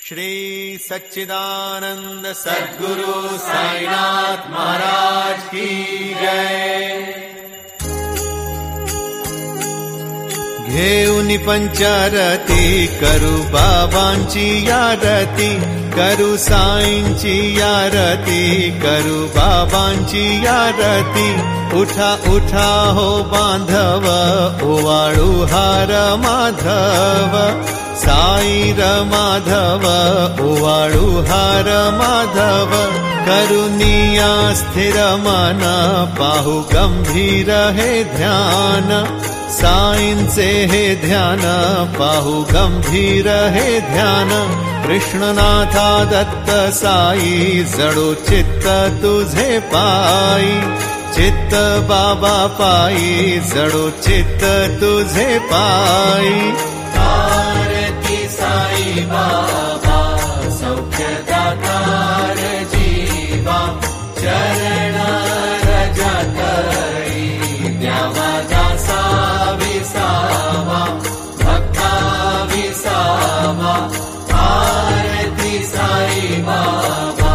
श्री सच्चिदानंद सद्गुरु साईनाथ महाराज की जय। घेऊन पंचारती करू बाबांची यारती, करू साईंची यारती, करू बाबांची यारती। उठा उठा हो बांधव, ओवाळू हार माधव, साई र माधव, ओवाळू हार माधव। करुनिया स्थिर मन, पाहू गंभीर हे ध्यान, साईंचे हे ध्यान, पाहू गंभीर हे ध्यान। कृष्णनाथा दत्त साई, जडो चित्त तुझे पायी, चित्त बाबा पायी, जडो चित्त तुझे पायी। आरती साई बाबा, सौख्यदातार जीवा, चरण रजतळी, द्यावा दासा विसावा, भक्ता विसावा। आरती साई बाबा।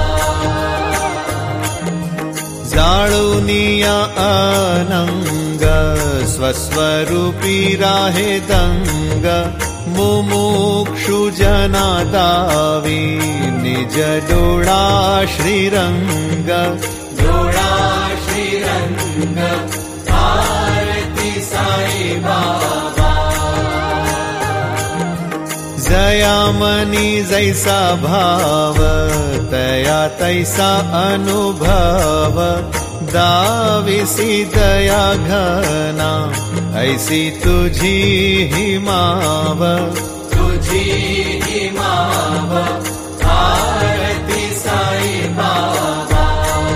जाळुनिया अनंग, स्वस्वरूपी राहे दंग, मुमुक्षु जना दावी, निज डोळा श्रीरंग, डोळा श्रीरंग। आरती साई बाबा। जयामनी जैसा भाव, तया तैसा अनुभव, दाविसी दया घना, ऐसी तुझी ही माव, तुझी ही माव। आरती साई बाबा।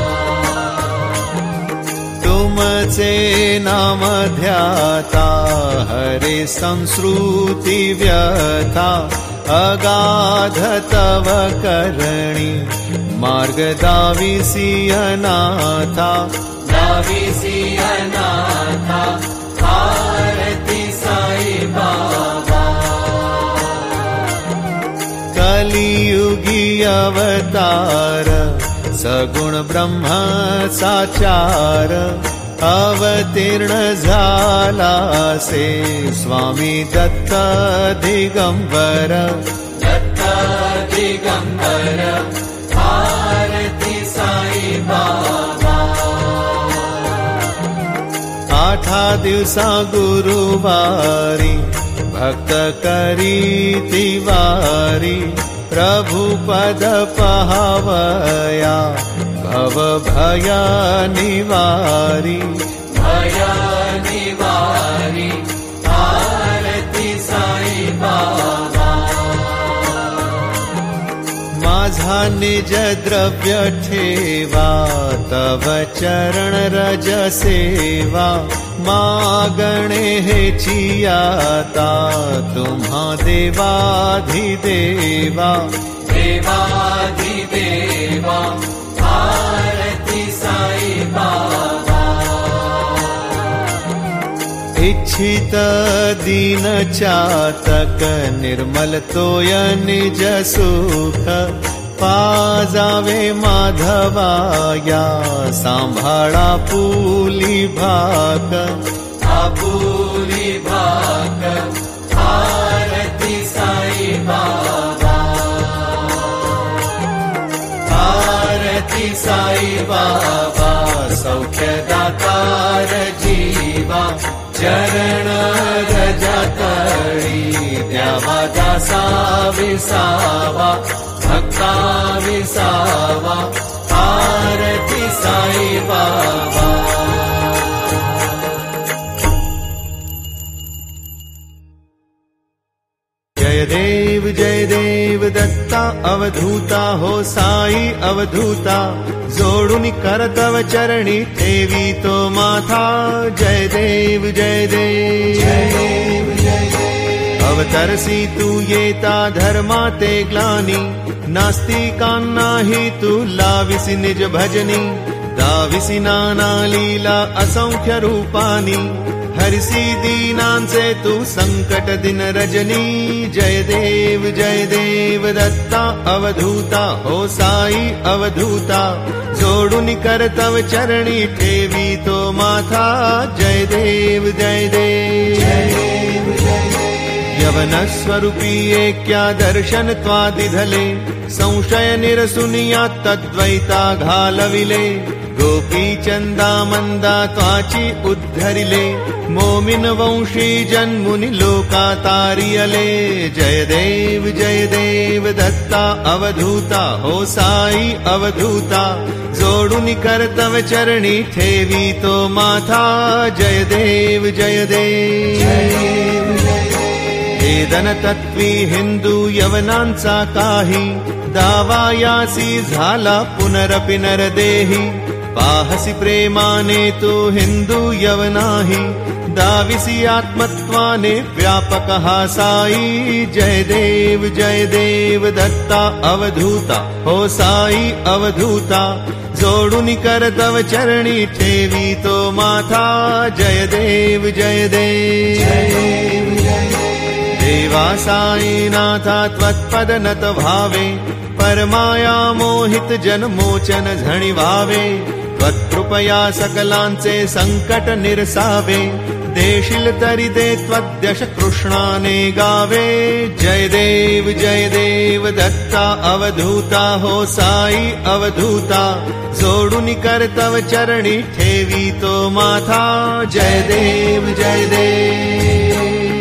तुमचे नाम ध्याता, हरे संस्कृती व्यथा, अगाध तव करणी, मार्ग दाविसी अनाथा, दाविसी अनाथा। आरती साई बाबा। कलियुगी अवतार, सगुण ब्रह्म साचार, अवतीर्ण झाला से स्वामी दत्त दिगंबर, दत्त दिगंबर। आरती साई बाबा। आठा दिवसा गुरुवारी, भक्त करी तिवारी, प्रभु पद पहावया, भव भय निवारी, भय निवारी। आरती साई बाबा। माझा निज द्रव्य ठेवा, तव चरण रज सेवा, मागणे हेची आता, तुम्हा देवाधिदेवा, देवाधिदेवा। आरती साई बाबा। इच्छित दीन चातक, निर्मल तोय निज सुख, पाजावे माधवाया, सांभाळा पुली भाक, आपुली भाक। आरती साई बाबा। आरती साई बाबा, सौख्यदातार जीवा, चरण रजतळी, द्यावा दासा विसावा, भक्ता विसावा। आरती साई बाबा। जय देव दत्ता अवधूता, हो साई अवधूता, जोडून करतव चरणी, ठेवी तो माथा। जय देव जय देव जय देव जय देव। अवतरसी तू येता धर्मा ते ग्लानी, नास्तिकांनाही तू लाविसी निज भजनी, दाविसी नाना लीला असंख्य रूपानी, हरिसी दीनांसे तू संकट दिन रजनी। जय देव दत्ता अवधूता हो साई अवधूता। जोडून कर तव चरणी ठेवी तो माथा। जय देव जय देव यवन स्वरूपी क्या दर्शन त्वादिधले। संशय निरसुनिया तद्वैता घालविले। गोपी चंदा मंदा त्वाची उद्धरिले। मोमिन वंशी जन्मुनि लोका तारियले। जय देव दत्ता अवधूता हो साई अवधूता। जोडून कर तव चरणी ठेवी तो माथा। जय देव जय देव वेदन तत्वी हिंदू यवनांचा काही। दावायासी झाला पुनरपि नरदेही। पाहसी प्रेमाने तू हिंदू यवनाही। दाविसी आत्मत्वाने व्यापक हा साई। जय देव दत्ता अवधूता हो साई अवधूता। जोडून कर तव चरणी ठेवी तो माथा। जय देव जय देव देवा साईनाथा त्वत्पद नत भावे। परमाया मोहित जन मोचन झणी भावे। त्वत्कृपया सकलांचे संकट निरसावे। देशील तरी दे त्वद्यश कृष्णाने गावे। जय देव दत्ता अवधूता हो साई अवधूता। जोडून कर तव चरणी ठेवी तो माथा। जय देव जय देव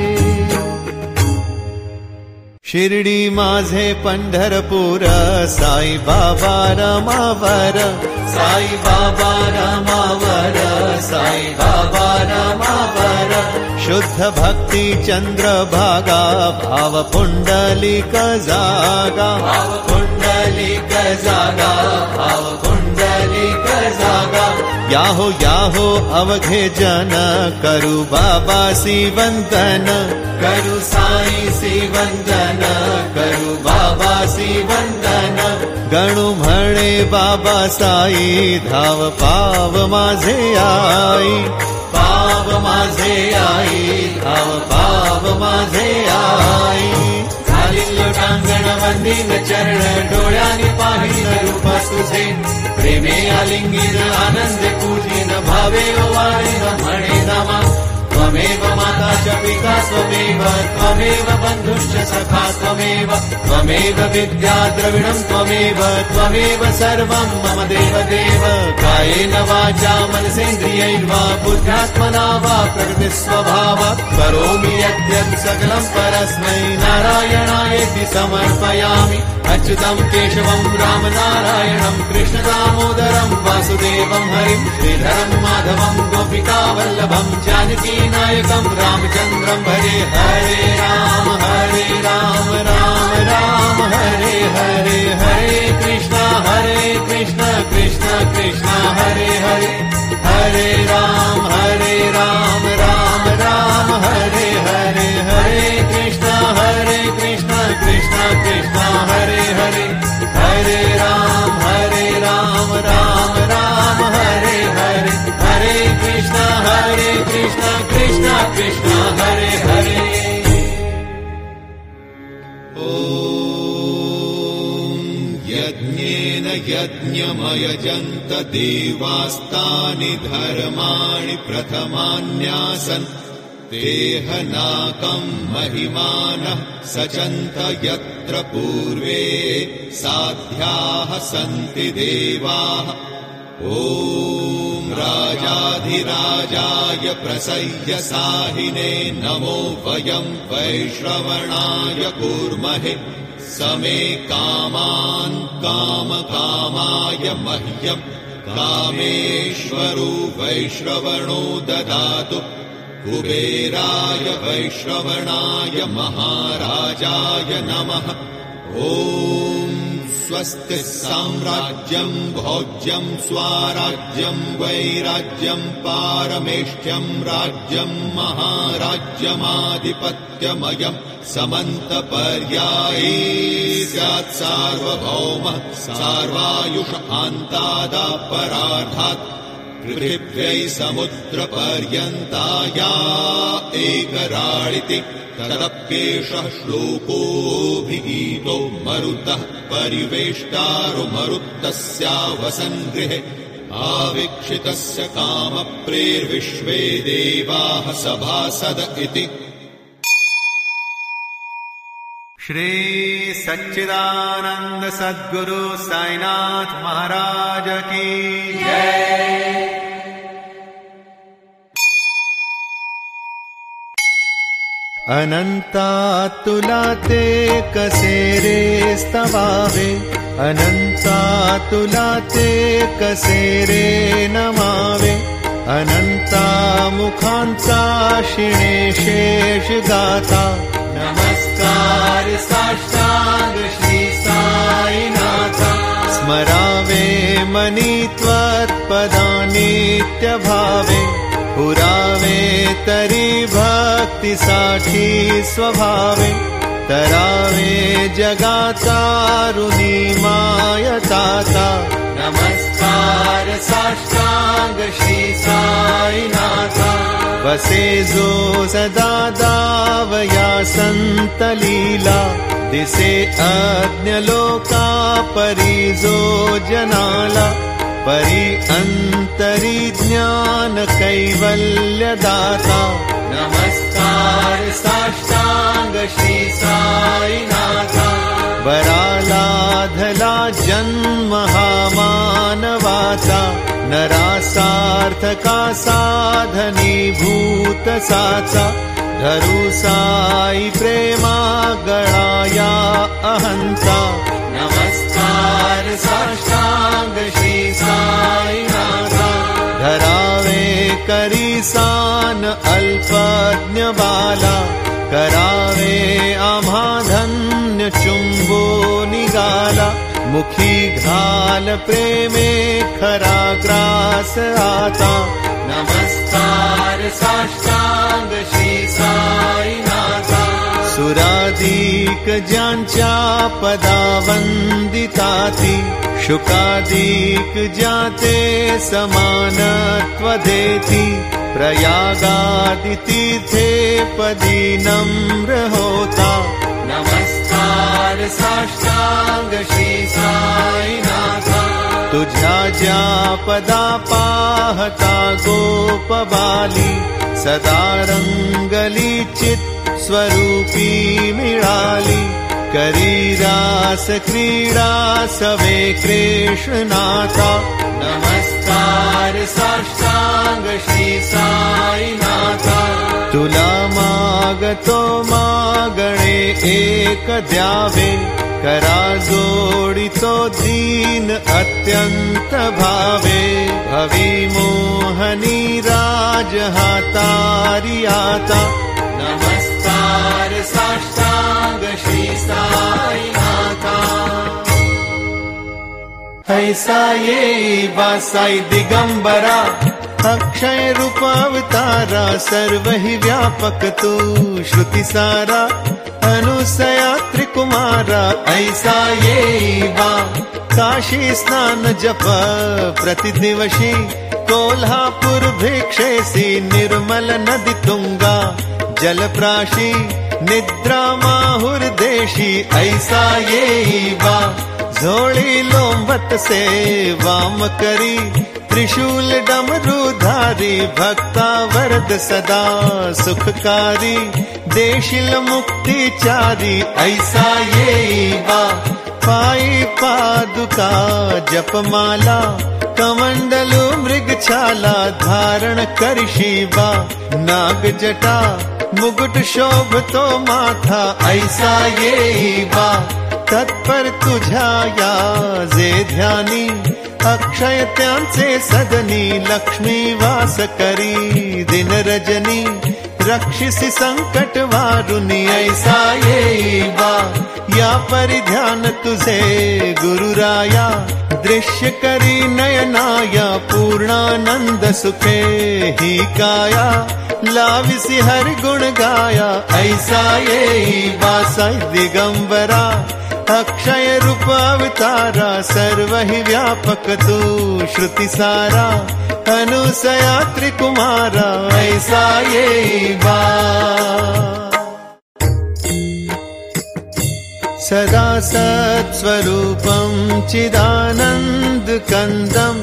शिर्डी माझे पंढरपूर। साई बाबा रमावर। साई बाबा रमावर। साई बाबा रमावर। शुद्ध भक्ति चंद्र भागा। भाव पुंडलिक जागा। भाव पुंडलिक जागा। भाव पुंडलिक जागा। याहो अवघे जन। करु बाबा सी वंदन। करु साई सी वंदन। करु बाबा सी वंदन। गणु म्हणे बाबा साई। धाव पाव माझे आई। पाव माझे आई। धाव पाव माझे आई। झाली लोटांगण वंदीन चरण। डोळ्याने पाहिल रूप तुझे। प्रेमे आलिंगीन आनंद पूजिन। भावे ओवाळीन म्हणे नमा। त्वमेव माता च पिता त्वमेव। त्वमेव बन्धुश्च सखा त्वमेव। त्वमेव विद्या द्रविणं त्वमेव। त्वमेव सर्वं मम देवदेव। कायेन वाचा मनसेन्द्रियैर्वा बुद्ध्यात्मना वा प्रकृतिस्वभावात्। करोमि यद्यत् सकलं परस्मै नारायणायेति समर्पयामि। अच्युतं केशवं रामनारायणं कृष्ण दामोदरं वासुदेवं हरिं। श्रीधरं माधवं गोपिकावल्लभं जानकी नायकं रामचन्द्रं भजे। हरे राम राम राम हरे हरे। हरे कृष्ण कृष्ण कृष्ण हरे हरे। हरे राम राम राम हरे हरे। हरे कृष्ण कृष्ण कृष्ण हरे हरे। हरे राम राम राम हरे हरे। हरे कृष्ण कृष्ण कृष्ण हरे हरे। यज्ञेन यज्ञमयजन्त देवास्तानि धर्माणि प्रथमान्यासन्। देहनाकं महिमानः सचन्त यत्र पूर्वे साध्याः सन्ति देवाः। ॐ राजाधिराजाय प्रसह्य साहिने नमो वयं वैश्रवणाय कुर्महे। समे कामान् कामकामाय मह्यं कामेश्वरो वैश्रवणो ददातु। कुबेराय वैश्रवणाय महाराजाय नमः। ॐ स्वस्ति साम्राज्यं भोज्यं स्वाराज्यं वैराज्यं पारमेष्ठ्यं राज्यं महाराज्यमाधिपत्यमयं समन्तपर्यायी स्यात् सार्वभौमः सार्वायुष अन्तादापरार्धात्। पृथिव्यै समुद्रपर्यन्ताया एकराळिति तदप्येषः श्लोकोऽभिगीतो मरुतः परिवेष्टारो मरुत्तस्यावसङ्गृहे आवीक्षितस्य कामप्रेर्विश्वे देवाः सभासद इति। श्री सच्चिदानंद सद्गुरु साईनाथ महाराज की जय। अनंतातुलाते कसेरे स्तवावे, अनंतातुलाते कसेरे नमावे, अनंता मुखांचा शिणे शेष गाता, नमस्कार साष्टांग श्री साईनाथा। स्मरावे मनी त्वत्पदानित्य भावे, पुरावे तरी भक्तीसाठी स्वभावे, तरावे जगातारुणी मायताता, नमस्कार साष्टांग श्री साईनाथा। बसे जो सदा दावया संत लीला, दिसे अज्ञ लोका परी जो जनाला, परी अंतरी ज्ञान कैवल्य दाता, नमस्कार साष्टांग श्री साईनाथा। बरालाधला जन्म हा मानवाचा, नरासार्थका साधनीभूत साचा, धरू साई प्रेमा गळाया अहंता, नमस्कार साष्टांग श्री साईनाथा। धरावे करीसान अल्पज्ञ बाला, करावे आम्हा धन्य चुंबो निगाला, मुखी घाल प्रेमे खरा ग्रास आता, नमस्कार साष्टांग श्री साईनाथा। सुरादीक ज्यांच्या पदावंदिताती, शुकादीक ज्याते समानत्व देती, प्रयागादि तीर्थे पदी नम्र होता, नमस्कार साष्टांग श्री साईनाथा। तुझ्या ज्या पदा पाहता गोप बाली, सदा रंगली चित स्वरूपी मिळाली, करी रास क्रीडा सवे कृष्णाथा, नमस्कार साष्टांग श्री साईनाथा। तुला मागतो मागणे एक द्यावे, करा जोडितो दीन अत्यंत भावे, भवी मोहनी राज हातारी आता, नमस्कार साष्टांग श्री साईनाथा। ऐसा ये वासाई दिगंबरा, अक्षय रूप अवतारा, सर्व ही व्यापक तू श्रुति सारा, अनुसया त्रिकुमारा। ऐसा ये वा काशी स्नान जप प्रतिदिवशी, कोल्हापुर भिक्षेसी निर्मल नदी तुंगा, जलप्राशी निद्रा माहुर देशी। ऐसा ये वा झोली लोंबत से वाम करी, त्रिशूल डमरूधारी, भक्ता वरद सदा सुखकारी, देशिल मुक्तिचारी। ऐसा ये वा पाई पादुका जपमाला, कमंडलु मृगछाला, धारण करी शिवा, नाग जटा मुकुट शोभतो माथा। ऐसा ये वा तत्पर तुझ्या या जे ध्यानी, अक्षय त्यांचे सदनी, लक्ष्मी वास करी दिन रजनी, रक्षिसी संकट वारुनी। ऐसा ये वा या परिध्यान तुझे गुरुराया, दृश्य करी नयनाया, पूर्णानंद सुखे ही काया, लाविसी हरि गुण गाया। ऐसा ये वा साई दिगंबरा, अक्षय रूप अवतारा, सर्व ही व्यापक तू श्रुति सारा, अनुसया त्रिकुमारा ऐसा ये बात। सदा सत्स्वरूपं चिदानन्दकन्दं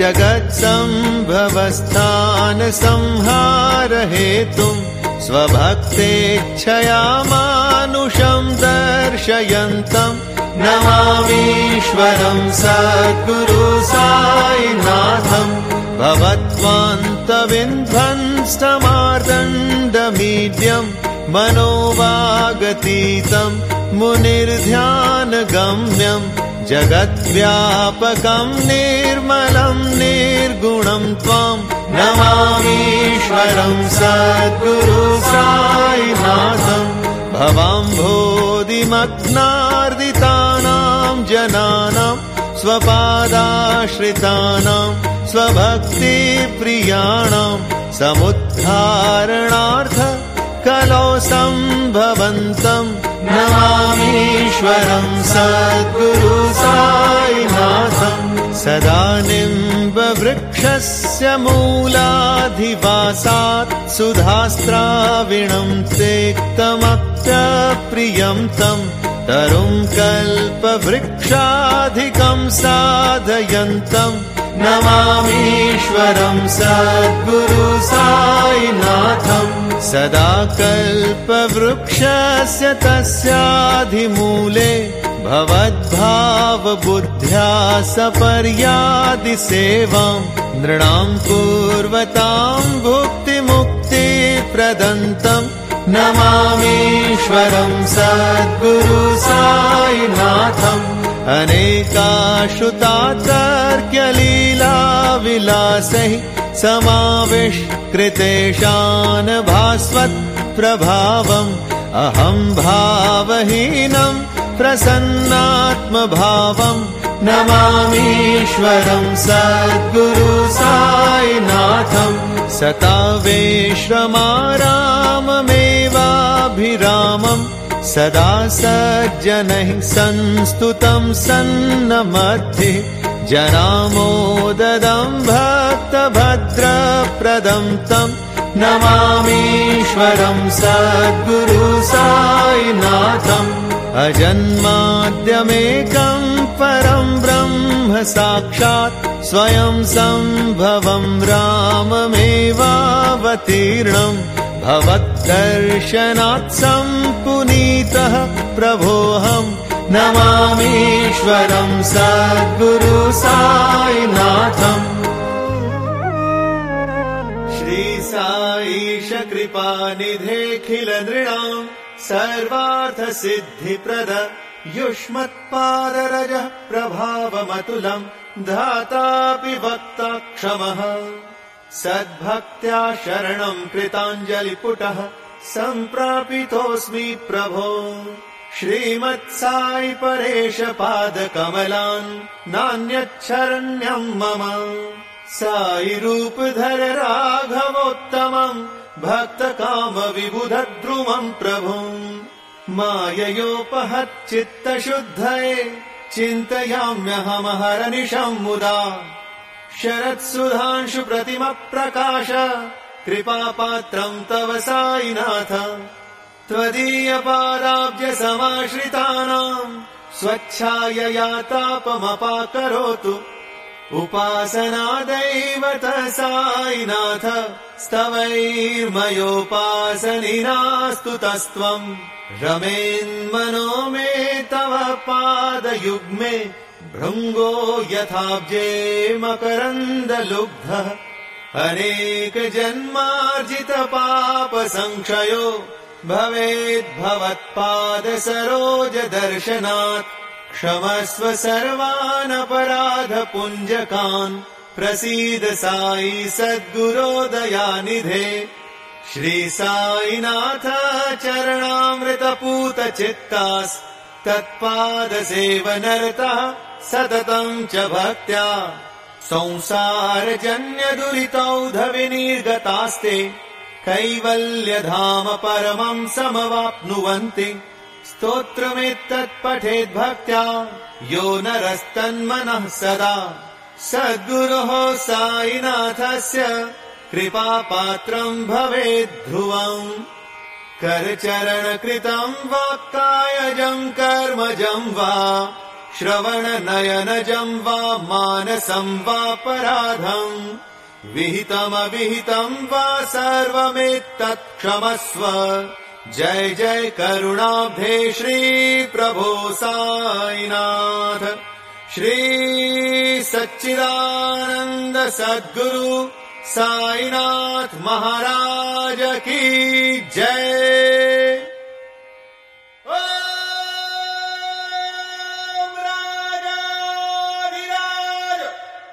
जगत्सम्भवस्थान संहार हेतुं स्वभक्तेच्छया मानुषं दर्शयन्तं नमामीश्वरं सद्गुरु साईनाथं। भवत्वान्तविध्वंस्तमार्दण्डमीड्यं मनोवागतीतं मुनिर्ध्यानगम्यं जगद्व्यापकं निर्मलं निर्गुणं त्वां नमामीश्वरं सद्गुरु साईनाथं। भवाम्भोधिमग्नार्दितानां जनानां स्वपादाश्रितानां स्वभक्तिप्रियाणां समुद्धारणार्थ कलो सम्भवन्तं नमामीश्वरं सद्गुरु साईनाथं। सदा निम्बवृक्षस्य मूलाधिवासात् सुधास्त्राविणं तेक्तमप्यप्रियं तं तरुं कल्पवृक्षाधिकं साधयन्तं नमामीश्वरं सद्गुरु साईनाथं। सदा कल्पवृक्षस्य तस्याधिमूले भवद्भावबुद्ध्या सपर्यादिसेवां नृणां कुर्वतां भुक्तिमुक्तिप्रदन्तं नमामीश्वरं सद्गुरु साईनाथम्। अनेकाश्रुतातर्क्यलीलाविलासैः समाविष्कृतेषान् भास्वत्प्रभावम् अहं भावहीनं प्रसन्नात्मभावम् नमामीश्वरं सद्गुरु साईनाथम्। सतावेश्वमाराममेवाभिरामम् सदा सज्जनैः संस्तुतं सन्नमध्ये जनामोददं भक्तभद्रप्रदं तं नमामीश्वरं सद्गुरु साईनाथम्। अजन्माद्यमेकं परं ब्रह्म साक्षात् स्वयं सम्भवं राममेवावतीर्णम् भवद्दर्शनात् सम्पुनीतः प्रभोऽहं नमामीश्वरं सद्गुरु साईनाथम्। श्री साईश कृपानिधेऽखिल नृणां सर्वार्थ सिद्धिप्रद युष्मत्पादरजः प्रभावमतुलं धातापि वक्ता क्षमः सद्भक्त्या शरणं कृताञ्जलिपुटः सम्प्रापितोऽस्मि प्रभो। श्रीमत्साई परेश पादकमलान् नान्यच्छरण्यं मम साई रूपधर राघवोत्तमं भक्तकाम विबुधद्रुमं प्रभुम् माययोपहच्चित्तशुद्धये चिन्तयाम्यहमहरनिशं मुदा शरत्सुधांशु प्रतिम प्रकाश कृपापात्रं तव साईनाथ त्वदीय पादाब्ज समाश्रितानां स्वच्छायया तापमपाकरोतु उपासनादैवत साईनाथ स्तवैर्मयोपासनिनास्तु तस्त्वं रमेन्मनो मे तव पादयुग्मे भृङ्गो यथाब्जे मकरन्दलुब्धः अनेक जन्मार्जित पाप संक्षयो भवेद्भवत्पाद सरोज दर्शनात् क्षमस्व सर्वान् अपराध पुञ्जकान् प्रसीद साई सद्गुरो दयानिधे। श्री साईनाथ चरणामृतपूत चित्तास् तत्पाद सेवनरतः सततं च भक्त्या संसारजन्य दुरितौध विनिर्गतास्ते कैवल्यधाम परमं समवाप्नुवन्ति। स्तोत्रमेतत् पठेद् भक्त्या यो नरस्तन्मनः सदा सद्गुरोः साईनाथस्य कृपापात्रम् भवेत् ध्रुवम् करचरणकृतम् वा कायजम् कर्मजम् वा श्रवणनयनजम् वा मानसम् वा पराधम् विहितमविहितम् वा सर्वमेतत् क्षमस्व जय जय करुणाब्धे श्री प्रभो साईनाथ श्री सच्चिदानंद सद्गुरु साईनाथ महाराज की जय। ओम राजाधिराज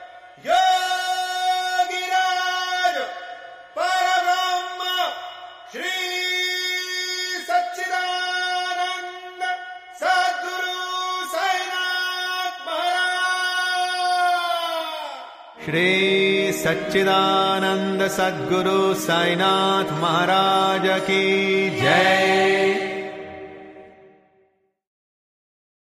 योगिराज परब्रह्म श्री सच्चिदानंद सद्गुरु साईनाथ महाराज श्री सच्चिदानंद सद्गुरु साईनाथ महाराज की जय।